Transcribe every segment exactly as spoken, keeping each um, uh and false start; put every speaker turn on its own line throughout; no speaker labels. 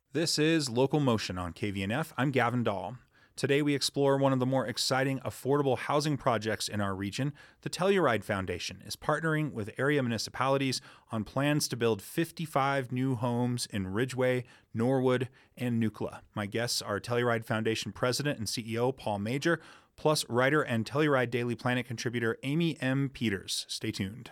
This is Local Motion on K V N F. I'm Gavin Dahl. Today we explore one of the more exciting affordable housing projects in our region. The Telluride Foundation is partnering with area municipalities on plans to build fifty-five new homes in Ridgway, Norwood, and Nucla. My guests are Telluride Foundation President and C E O Paul Major, plus writer and Telluride Daily Planet contributor Amy M. Peters. Stay tuned.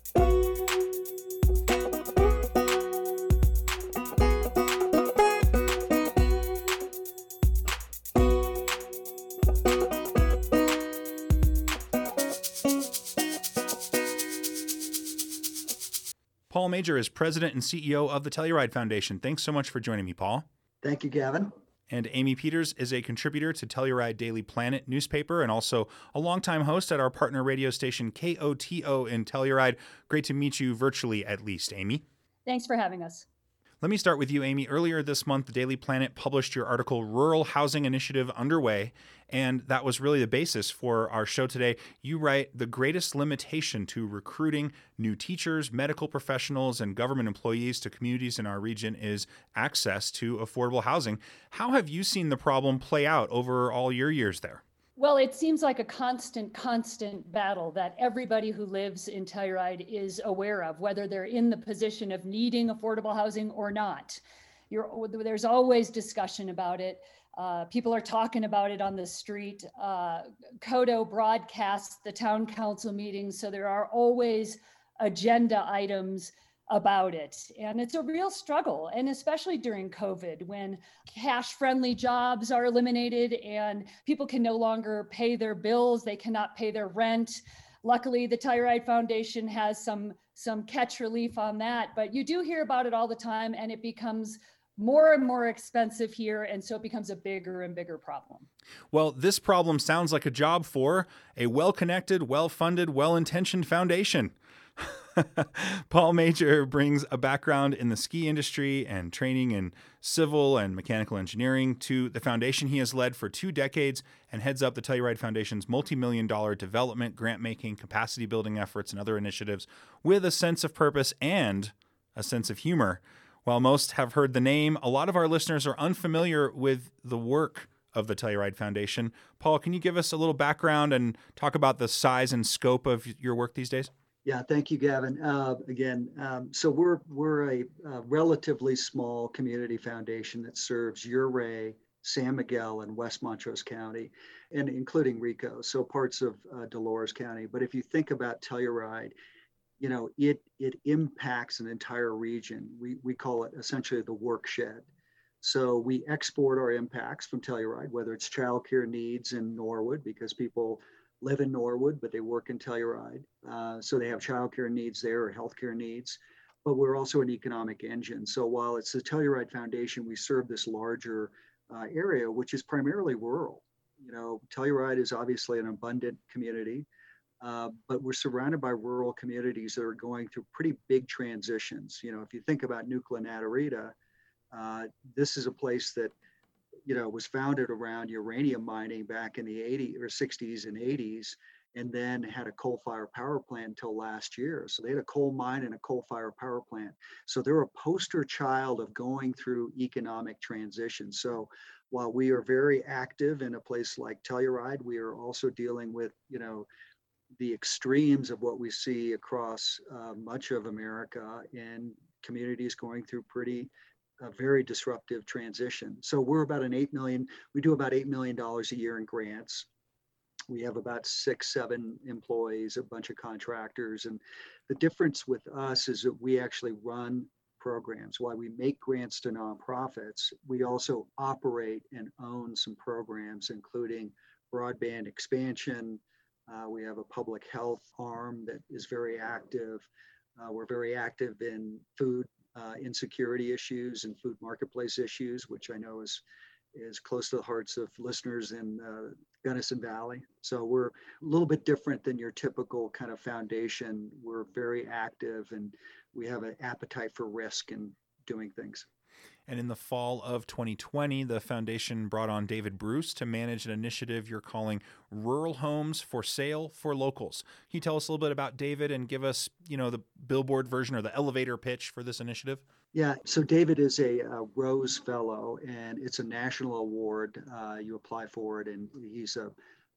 Paul Major is president and C E O of the Telluride Foundation. Thanks so much for joining me, Paul.
Thank you, Gavin.
And Amy Peters is a contributor to Telluride Daily Planet newspaper and also a longtime host at our partner radio station K O T O in Telluride. Great to meet you virtually, at least, Amy.
Thanks for having us.
Let me start with you, Amy. Earlier this month, the Daily Planet published your article, Rural Housing Initiative Underway, and that was really the basis for our show today. You write, the greatest limitation to recruiting new teachers, medical professionals, and government employees to communities in our region is access to affordable housing. How have you seen the problem play out over all your years there?
Well, it seems like a constant, constant battle that everybody who lives in Telluride is aware of, whether they're in the position of needing affordable housing or not. You're, there's always discussion about it. Uh, people are talking about it on the street. Uh, Codo broadcasts the town council meetings, so there are always agenda items about it. And it's a real struggle, and especially during COVID, when cash-friendly jobs are eliminated and people can no longer pay their bills, they cannot pay their rent. Luckily, the Telluride Foundation has some, some catch relief on that, but you do hear about it all the time, and it becomes more and more expensive here, and so it becomes a bigger and bigger problem.
Well, this problem sounds like a job for a well-connected, well-funded, well-intentioned foundation. Paul Major brings a background in the ski industry and training in civil and mechanical engineering to the foundation he has led for two decades and heads up the Telluride Foundation's multi-million dollar development, grant-making, capacity-building efforts, and other initiatives with a sense of purpose and a sense of humor. While most have heard the name, a lot of our listeners are unfamiliar with the work of the Telluride Foundation. Paul, can you give us a little background and talk about the size and scope of your work these days?
Yeah, thank you, Gavin. Uh, again, um, so we're we're a, a relatively small community foundation that serves Ouray, San Miguel, and West Montrose County, and including Rico, so parts of uh, Dolores County. But if you think about Telluride, you know, it it impacts an entire region. We we call it essentially the workshed. So we export our impacts from Telluride, whether it's childcare needs in Norwood, because people live in Norwood, but they work in Telluride. Uh, so they have childcare needs there or healthcare needs, but we're also an economic engine. So while it's the Telluride Foundation, we serve this larger uh, area, which is primarily rural. You know, Telluride is obviously an abundant community, uh, but we're surrounded by rural communities that are going through pretty big transitions. You know, if you think about Nucla Natarita, uh, this is a place that you know, was founded around uranium mining back in the eighties or sixties and eighties, and then had a coal-fired power plant until last year. So they had a coal mine and a coal-fired power plant. So they're a poster child of going through economic transition. So while we are very active in a place like Telluride, we are also dealing with, you know, the extremes of what we see across uh, much of America and communities going through pretty a very disruptive transition. So we're about an eight million, we do about eight million dollars a year in grants. We have about six, seven employees, a bunch of contractors. And the difference with us is that we actually run programs. While we make grants to nonprofits, we also operate and own some programs, including broadband expansion. Uh, we have a public health arm that is very active. Uh, we're very active in food Uh, insecurity issues and food marketplace issues, which I know is is close to the hearts of listeners in uh, Gunnison Valley. So we're a little bit different than your typical kind of foundation. We're very active and we have an appetite for risk in doing things.
And in the fall of twenty twenty, the foundation brought on David Bruce to manage an initiative you're calling Rural Homes for Sale for Locals. Can you tell us a little bit about David and give us, you know, the billboard version or the elevator pitch for this initiative?
Yeah, so David is a, uh Rose Fellow, and it's a national award. Uh, you apply for it, and he's a,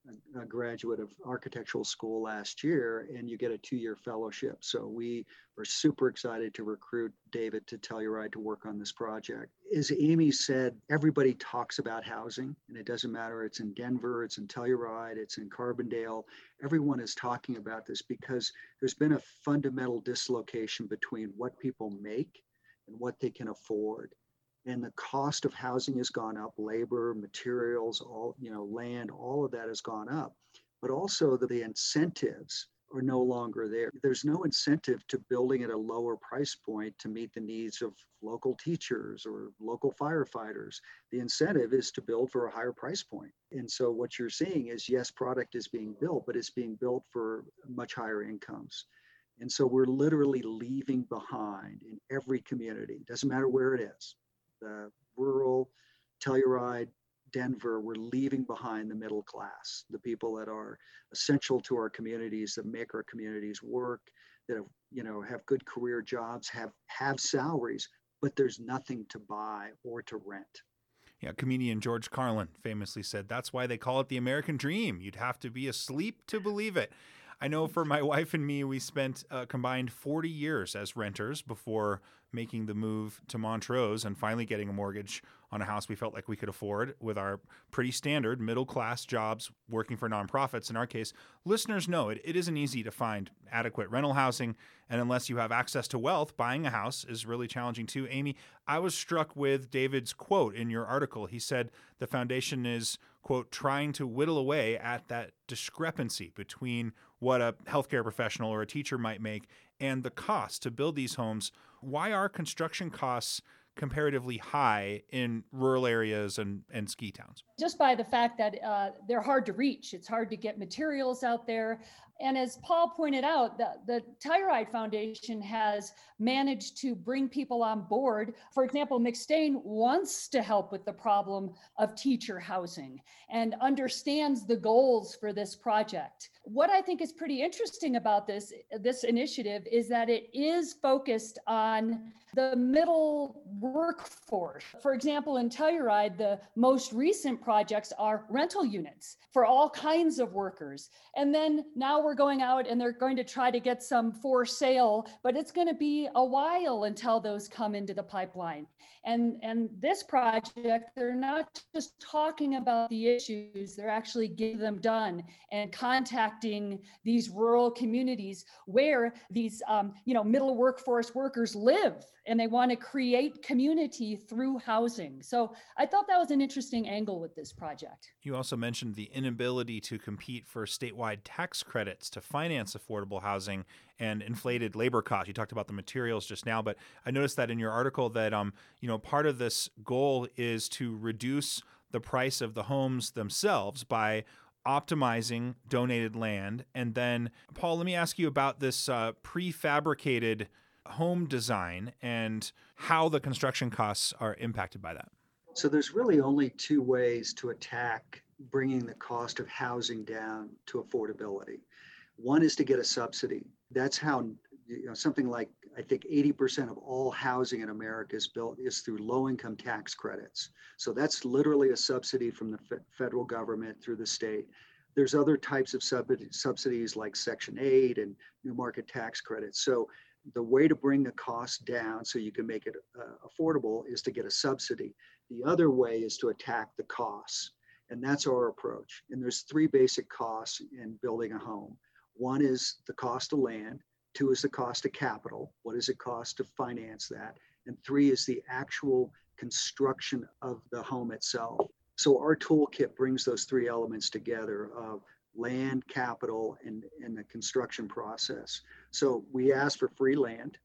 a graduate of architectural school last year, and you get a two-year fellowship. So we are super excited to recruit David to Telluride to work on this project. As Amy said, everybody talks about housing, and it doesn't matter. It's in Denver, it's in Telluride, it's in Carbondale. Everyone is talking about this because there's been a fundamental dislocation between what people make and what they can afford. And the cost of housing has gone up, labor, materials, all, you know, land, all of that has gone up. But also the, the incentives are no longer there. There's no incentive to building at a lower price point to meet the needs of local teachers or local firefighters. The incentive is to build for a higher price point. And so what you're seeing is, yes, product is being built, but it's being built for much higher incomes. And so we're literally leaving behind in every community, doesn't matter where it is, the rural, Telluride, Denver, we're leaving behind the middle class, the people that are essential to our communities, that make our communities work, that have, you know, have good career jobs, have, have salaries, but there's nothing to buy or to rent.
Yeah, comedian George Carlin famously said, that's why they call it the American dream. You'd have to be asleep to believe it. I know for my wife and me, we spent a combined forty years as renters before making the move to Montrose and finally getting a mortgage on a house we felt like we could afford with our pretty standard middle-class jobs working for nonprofits. In our case, listeners know it, it isn't easy to find adequate rental housing, and unless you have access to wealth, buying a house is really challenging too. Amy, I was struck with David's quote in your article. He said the foundation is, quote, trying to whittle away at that discrepancy between what a healthcare professional or a teacher might make and the cost to build these homes. Why are construction costs comparatively high in rural areas and, and ski towns?
Just by the fact that uh, they're hard to reach. It's hard to get materials out there. And as Paul pointed out, the, the Telluride Foundation has managed to bring people on board. For example, McStain wants to help with the problem of teacher housing and understands the goals for this project. What I think is pretty interesting about this, this initiative is that it is focused on the middle workforce. For example, in Telluride, the most recent projects are rental units for all kinds of workers. And then now we're going out and they're going to try to get some for sale, but it's going to be a while until those come into the pipeline. And, and this project, they're not just talking about the issues, they're actually getting them done and contacting these rural communities where these um, you know, middle workforce workers live, and they want to create community through housing. So I thought that was an interesting angle with this project.
You also mentioned the inability to compete for statewide tax credits to finance affordable housing and inflated labor costs. You talked about the materials just now, but I noticed that in your article that um, you know, part of this goal is to reduce the price of the homes themselves by optimizing donated land. And then, Paul, let me ask you about this uh, prefabricated home design and how the construction costs are impacted by that.
So there's really only two ways to attack bringing the cost of housing down to affordability. One is to get a subsidy. That's how, you know, something like, I think eighty percent of all housing in America is built is through low-income tax credits. So that's literally a subsidy from the f- federal government through the state. There's other types of sub- subsidies like Section eight and new market tax credits. So the way to bring the cost down so you can make it uh, affordable is to get a subsidy. The other way is to attack the costs. And that's our approach. And there's three basic costs in building a home. One is the cost of land. Two is the cost of capital. What does it cost to finance that? And three is the actual construction of the home itself. So our toolkit brings those three elements together of land, capital, and, and the construction process. So we ask for free land.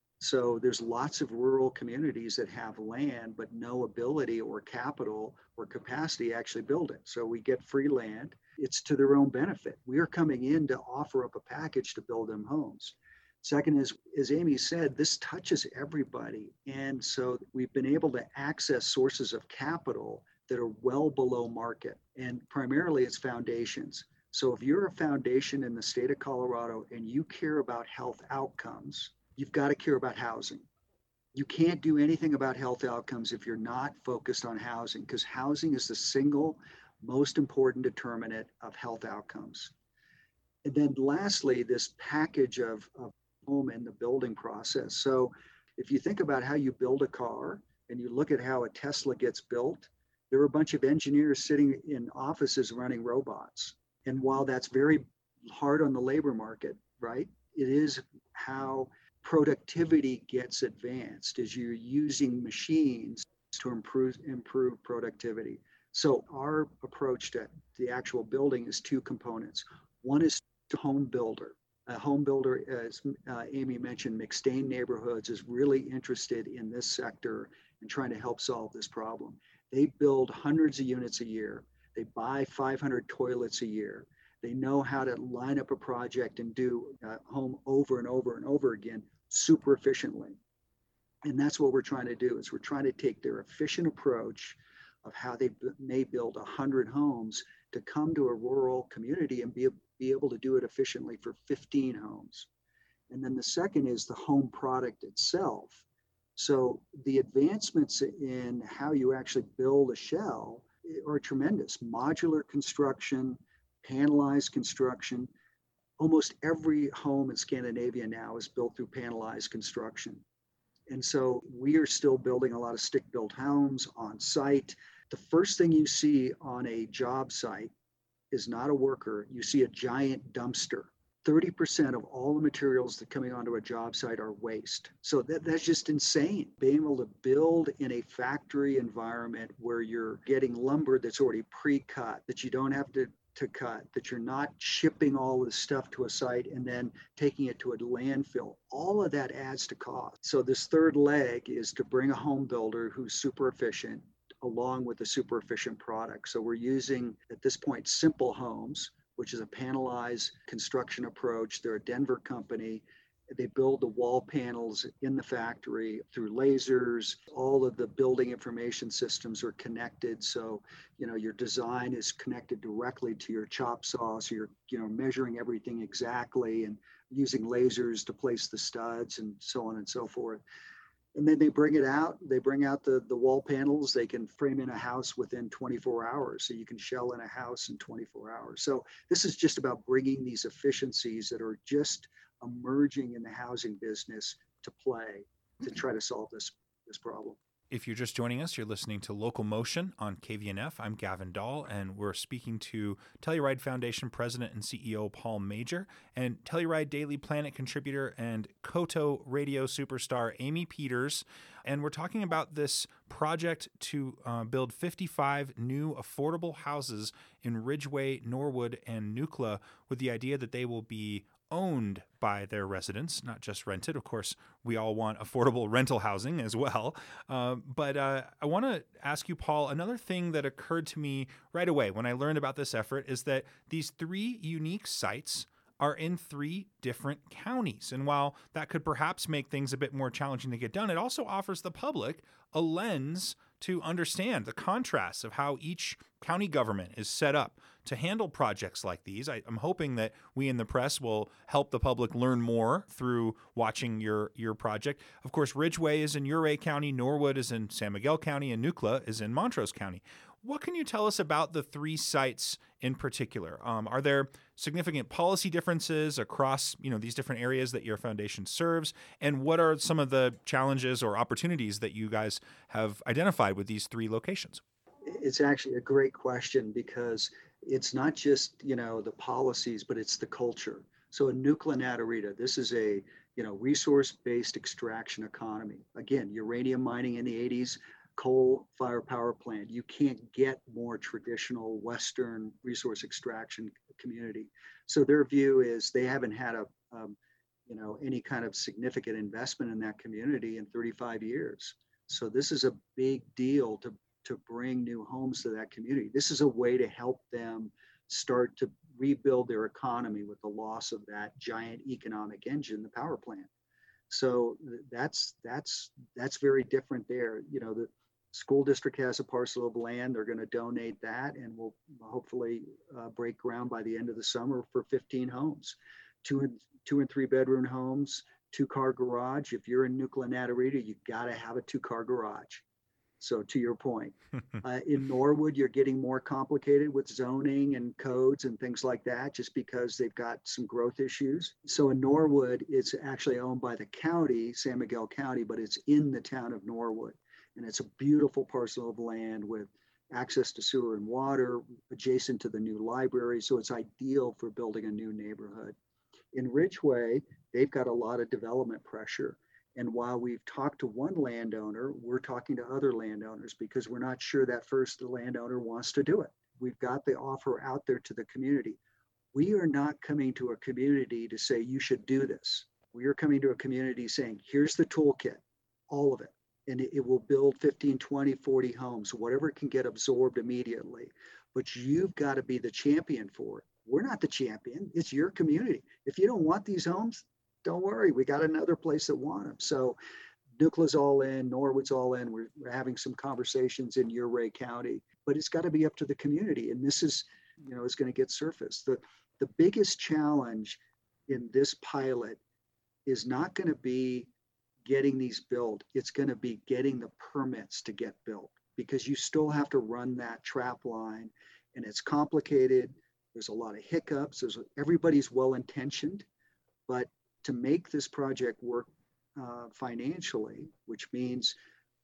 So there's lots of rural communities that have land, but no ability or capital or capacity to actually build it. So we get free land. It's to their own benefit. We are coming in to offer up a package to build them homes. Second is, as Amy said, this touches everybody. And so we've been able to access sources of capital that are well below market. And primarily it's foundations. So if you're a foundation in the state of Colorado and you care about health outcomes, you've got to care about housing. You can't do anything about health outcomes if you're not focused on housing, because housing is the single most important determinant of health outcomes. And then lastly, this package of, of home in the building process. So if you think about how you build a car and you look at how a Tesla gets built, there are a bunch of engineers sitting in offices running robots. And while that's very hard on the labor market, right, it is how productivity gets advanced as you're using machines to improve improve productivity. So our approach to the actual building is two components. One is to home builder. A home builder, as uh, Amy mentioned, McStain Neighborhoods is really interested in this sector and trying to help solve this problem. They build hundreds of units a year. They buy five hundred toilets a year. They know how to line up a project and do a home over and over and over again super efficiently. And that's what we're trying to do, is we're trying to take their efficient approach of how they may build one hundred homes to come to a rural community and be, be able to do it efficiently for fifteen homes. And then the second is the home product itself. So the advancements in how you actually build a shell are tremendous. Modular construction, panelized construction. Almost every home in Scandinavia now is built through panelized construction. And so we are still building a lot of stick-built homes on site. The first thing you see on a job site is not a worker. You see a giant dumpster. thirty percent of all the materials that are coming onto a job site are waste. So that, that's just insane. Being able to build in a factory environment where you're getting lumber that's already pre-cut, that you don't have to to cut, that you're not shipping all this stuff to a site and then taking it to a landfill. All of that adds to cost. So this third leg is to bring a home builder who's super efficient along with a super efficient product. So we're using, at this point, Simple Homes, which is a panelized construction approach. They're a Denver company. They build the wall panels in the factory through lasers. All of the building information systems are connected. So, you know, your design is connected directly to your chop saw. So you're, you know, measuring everything exactly and using lasers to place the studs and so on and so forth. And then they bring it out, they bring out the, the wall panels, they can frame in a house within twenty-four hours. So you can shell in a house in twenty-four hours. So this is just about bringing these efficiencies that are just emerging in the housing business to play to try to solve this, this problem.
If you're just joining us, you're listening to Local Motion on K V N F. I'm Gavin Dahl, and we're speaking to Telluride Foundation President and C E O Paul Major and Telluride Daily Planet contributor and Koto radio superstar Amy Peters. And we're talking about this project to uh, build fifty-five new affordable houses in Ridgway, Norwood, and Nucla, with the idea that they will be owned by their residents, not just rented. Of course, we all want affordable rental housing as well. Uh, but uh, I want to ask you, Paul, another thing that occurred to me right away when I learned about this effort is that these three unique sites are in three different counties. And while that could perhaps make things a bit more challenging to get done, it also offers the public a lens to understand the contrasts of how each county government is set up to handle projects like these. I, I'm hoping that we in the press will help the public learn more through watching your, your project. Of course, Ridgway is in Ouray County, Norwood is in San Miguel County, and Nucla is in Montrose County. What can you tell us about the three sites in particular? Um, are there significant policy differences across, you know, these different areas that your foundation serves? And what are some of the challenges or opportunities that you guys have identified with these three locations?
It's actually a great question, because it's not just, you know, the policies, but it's the culture. So in Nucla Natarita, this is a, you know, resource-based extraction economy. Again, uranium mining in the eighties, coal-fired power plant. You can't get more traditional Western resource extraction community. So their view is they haven't had a, um, you know, any kind of significant investment in that community in thirty-five years. So this is a big deal to to bring new homes to that community. This is a way to help them start to rebuild their economy with the loss of that giant economic engine, the power plant. So that's that's that's very different there. You know, the School district has a parcel of land. They're going to donate that, and we'll hopefully uh, break ground by the end of the summer for fifteen homes, two and two and three bedroom homes, two car garage. If you're in New Glenn Natarita, you got to have a two car garage. So to your point, uh, in Norwood, you're getting more complicated with zoning and codes and things like that, just because they've got some growth issues. So in Norwood, it's actually owned by the county, San Miguel County, but it's in the town of Norwood. And it's a beautiful parcel of land with access to sewer and water adjacent to the new library. So it's ideal for building a new neighborhood. In Ridgeway, they've got a lot of development pressure. And while we've talked to one landowner, we're talking to other landowners because we're not sure that first landowner wants to do it. We've got the offer out there to the community. We are not coming to a community to say, you should do this. We are coming to a community saying, here's the toolkit, all of it. And it, it will build fifteen, twenty, forty homes, whatever can get absorbed immediately. But you've got to be the champion for it. We're not the champion. It's your community. If you don't want these homes, don't worry, we got another place that want them. So N U C L A's all in, Norwood's all in. We're, we're having some conversations in Ouray County, but it's got to be up to the community. And this is, you know, is going to get surfaced. The, the biggest challenge in this pilot is not going to be getting these built. It's going to be getting the permits to get built, because you still have to run that trap line, and it's complicated. There's a lot of hiccups. There's, everybody's well-intentioned, but to make this project work uh, financially, which means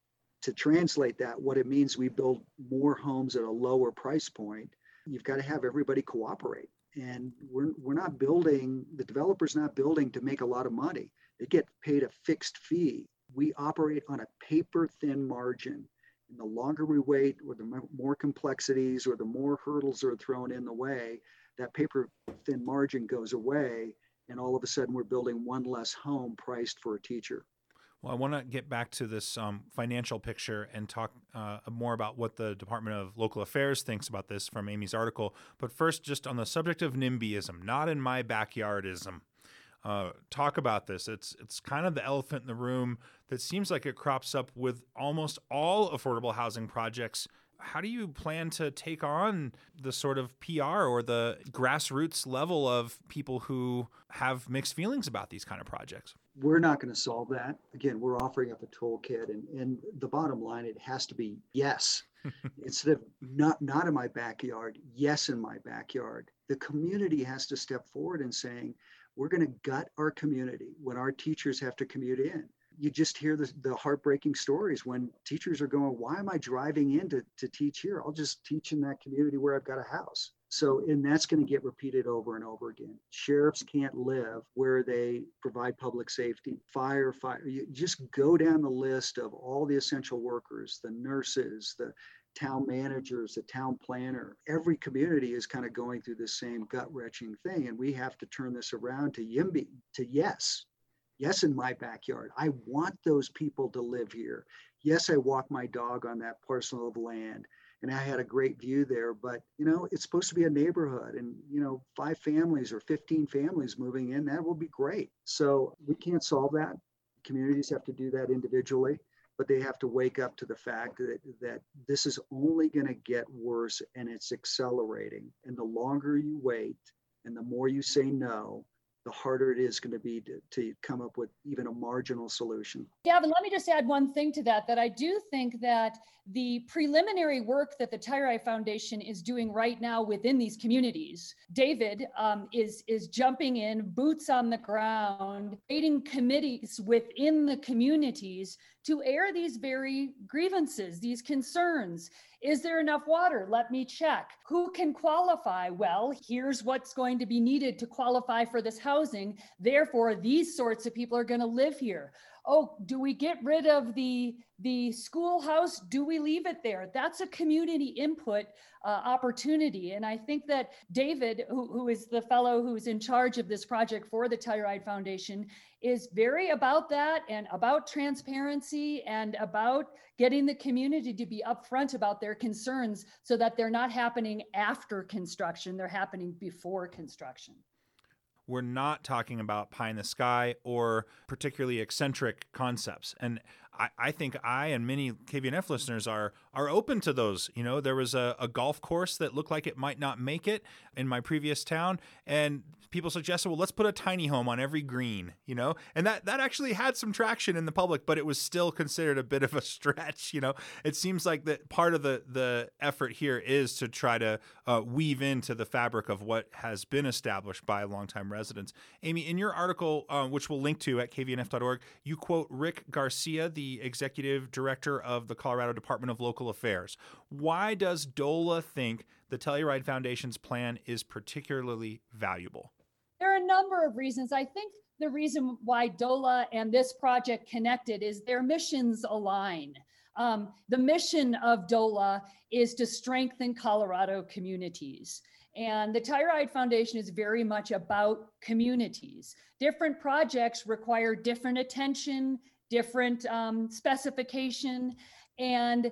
to translate that, what it means, we build more homes at a lower price point. You've got to have everybody cooperate. And we're, we're not building, the developer's not building to make a lot of money. They get paid a fixed fee. We operate on a paper thin margin. And the longer we wait, or the more complexities or the more hurdles are thrown in the way, that paper thin margin goes away. And all of a sudden, we're building one less home priced for a teacher.
Well, I want to get back to this um, financial picture and talk uh, more about what the Department of Local Affairs thinks about this from Amy's article. But first, just on the subject of NIMBYism, not in my backyardism. Uh, talk about this. It's it's kind of the elephant in the room that seems like it crops up with almost all affordable housing projects. How do you plan to take on the sort of P R or the grassroots level of people who have mixed feelings about these kind of projects?
We're not going to solve that. Again, we're offering up a toolkit, and, and the bottom line, it has to be yes. Instead of not, not in my backyard, yes in my backyard. The community has to step forward and saying, we're going to gut our community when our teachers have to commute in. You just hear the, the heartbreaking stories when teachers are going, why am I driving in to, to teach here? I'll just teach in that community where I've got a house. So, and that's going to get repeated over and over again. Sheriffs can't live where they provide public safety, fire, fire. You just go down the list of all the essential workers, the nurses, the town managers, the town planner. Every community is kind of going through the same gut-wrenching thing. And we have to turn this around to YIMBY, to yes. Yes, in my backyard. I want those people to live here. Yes, I walk my dog on that parcel of land, and I had a great view there, but you know, it's supposed to be a neighborhood, and you know, five families or fifteen families moving in, that will be great. So we can't solve that. Communities have to do that individually, but they have to wake up to the fact that, that this is only going to get worse, and it's accelerating. And the longer you wait and the more you say no, the harder it is going to be to, to come up with even a marginal solution.
Gavin, let me just add one thing to that, that I do think that the preliminary work that the Tyrai Foundation is doing right now within these communities, David um, is, is jumping in, boots on the ground, creating committees within the communities to air these very grievances, these concerns. Is there enough water? Let me check. Who can qualify? Well, here's what's going to be needed to qualify for this housing. Therefore, these sorts of people are going to live here. Oh, do we get rid of the, the schoolhouse? Do we leave it there? That's a community input uh, opportunity. And I think that David, who, who is the fellow who's in charge of this project for the Telluride Foundation, is very about that and about transparency and about getting the community to be upfront about their concerns so that they're not happening after construction, they're happening before construction.
We're not talking about pie in the sky or particularly eccentric concepts. And I, I think I and many K V N F listeners are are open to those. You know, there was a, a golf course that looked like it might not make it in my previous town, and people suggested, well, let's put a tiny home on every green, you know, and that, that actually had some traction in the public, but it was still considered a bit of a stretch. You know, it seems like that part of the, the effort here is to try to uh, weave into the fabric of what has been established by longtime residents. Amy, in your article, uh, which we'll link to at K V N F dot org, you quote Rick Garcia, the executive director of the Colorado Department of Local Affairs. Why does DOLA think the Telluride Foundation's plan is particularly valuable?
There are a number of reasons. I think the reason why DOLA and this project connected is their missions align. Um, the mission of DOLA is to strengthen Colorado communities. And the Telluride Foundation is very much about communities. Different projects require different attention, different um, specification. And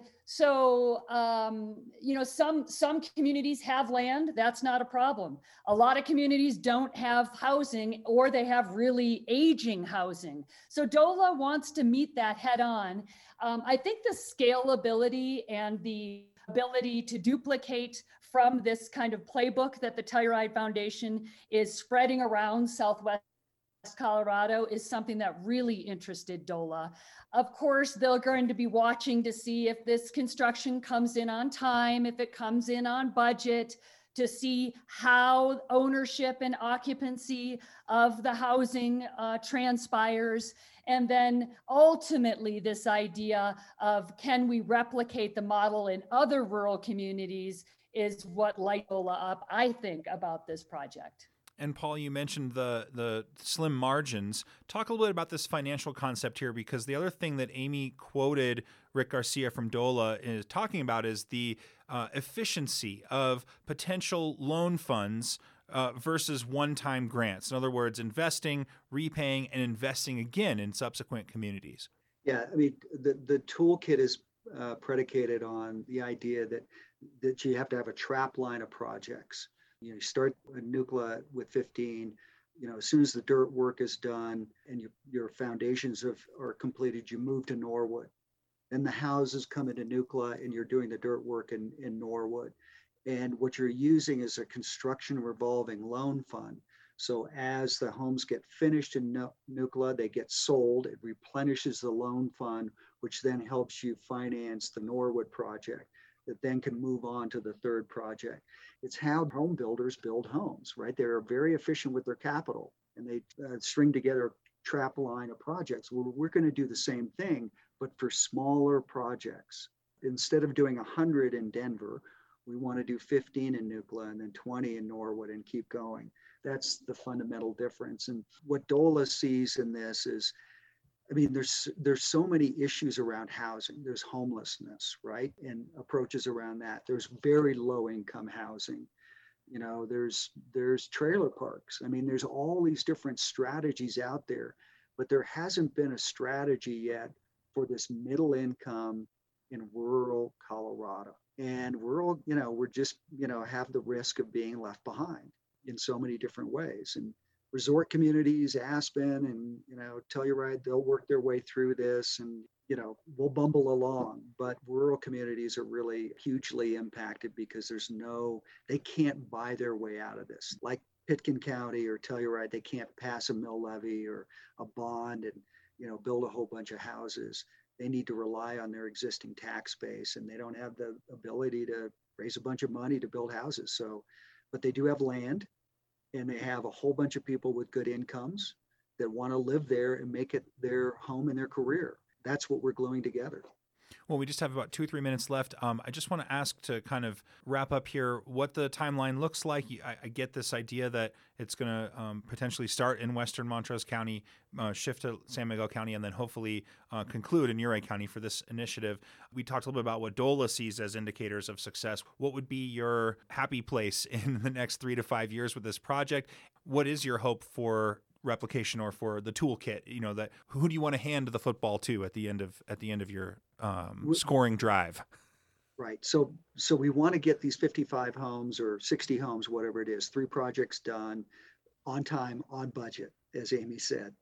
so, um, you know, some, some communities have land, that's not a problem. A lot of communities don't have housing, or they have really aging housing. So DOLA wants to meet that head on. Um, I think the scalability and the ability to duplicate from this kind of playbook that the Telluride Foundation is spreading around Southwest Colorado is something that really interested DOLA. Of course, they're going to be watching to see if this construction comes in on time, if it comes in on budget, to see how ownership and occupancy of the housing uh, transpires. And then ultimately this idea of can we replicate the model in other rural communities is what light DOLA up, I think, about this project.
And Paul, you mentioned the the slim margins. Talk a little bit about this financial concept here, because the other thing that Amy quoted Rick Garcia from DOLA is talking about is the uh, efficiency of potential loan funds uh, versus one-time grants. In other words, investing, repaying, and investing again in subsequent communities.
Yeah, I mean, the, the toolkit is uh, predicated on the idea that, that you have to have a trap line of projects. You know, you start a nucleus with fifteen, you know, as soon as the dirt work is done and your, your foundations have, are completed, you move to Norwood. Then the houses come into nucleus and you're doing the dirt work in, in Norwood. And what you're using is a construction revolving loan fund. So as the homes get finished in nucleus, they get sold, it replenishes the loan fund, which then helps you finance the Norwood project that then can move on to the third project. It's how home builders build homes, right? They're very efficient with their capital, and they uh, string together a trap line of projects. Well, we're going to do the same thing, but for smaller projects. Instead of doing one hundred in Denver, we want to do fifteen in nucleus and then twenty in Norwood and keep going. That's the fundamental difference. And what DOLA sees in this is, I mean, there's there's so many issues around housing. There's homelessness, right? And approaches around that. There's very low income housing. You know, there's there's trailer parks. I mean, there's all these different strategies out there, but there hasn't been a strategy yet for this middle income in rural Colorado. And rural, you know, we're just, you know, have the risk of being left behind in so many different ways. And resort communities, Aspen and, you know, Telluride, they'll work their way through this and, you know, we'll bumble along. But rural communities are really hugely impacted because there's no, they can't buy their way out of this. Like Pitkin County or Telluride, they can't pass a mill levy or a bond and, you know, build a whole bunch of houses. They need to rely on their existing tax base, and they don't have the ability to raise a bunch of money to build houses. So, but they do have land, and they have a whole bunch of people with good incomes that want to live there and make it their home and their career. That's what we're gluing together.
Well, we just have about two or three minutes left. Um, I just want to ask to kind of wrap up here what the timeline looks like. I, I get this idea that it's going to um, potentially start in western Montrose County, uh, shift to San Miguel County, and then hopefully uh, conclude in Ouray County for this initiative. We talked a little bit about what DOLA sees as indicators of success. What would be your happy place in the next three to five years with this project? What is your hope for replication or for the toolkit? You know, that who do you want to hand the football to at the end of at the end of your um, scoring drive?
Right. So so we want to get these fifty-five homes or sixty homes, whatever it is, three projects done on time, on budget, as Amy said.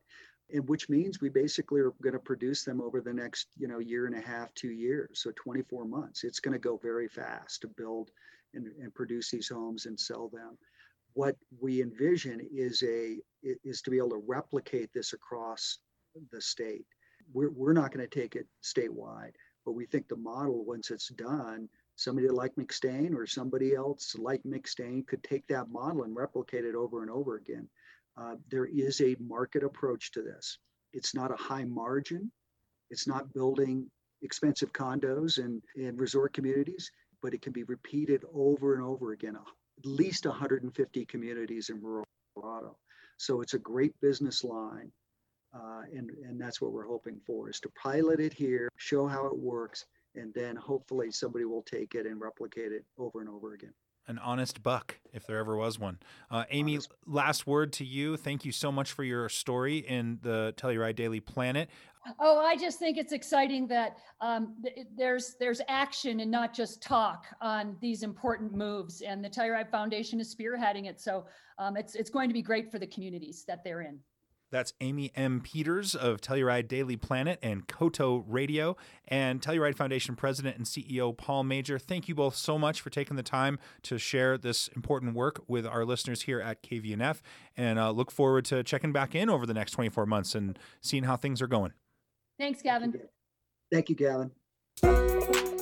and which means we basically are going to produce them over the next, you know, year and a half, two years. So twenty-four months. It's going to go very fast to build and, and produce these homes and sell them. What we envision is a is to be able to replicate this across the state. We're, we're not going to take it statewide, but we think the model, once it's done, somebody like McStain or somebody else like McStain could take that model and replicate it over and over again. Uh, there is a market approach to this. It's not a high margin. It's not building expensive condos and, and resort communities, but it can be repeated over and over again, at least one hundred fifty communities in rural Colorado. So it's a great business line. Uh, and, and that's what we're hoping for, is to pilot it here, show how it works, and then hopefully somebody will take it and replicate it over and over again.
An honest buck, if there ever was one. Uh, Amy, honest. Last word to you. Thank you so much for your story in the Telluride Daily Planet.
Oh, I just think it's exciting that um, th- there's there's action and not just talk on these important moves, and the Telluride Foundation is spearheading it. So um, it's it's going to be great for the communities that they're in.
That's Amy M. Peters of Telluride Daily Planet and Koto Radio, and Telluride Foundation President and C E O Paul Major. Thank you both so much for taking the time to share this important work with our listeners here at K V N F, and uh, look forward to checking back in over the next twenty-four months and seeing how things are going.
Thanks, Gavin.
Thank you, Gavin.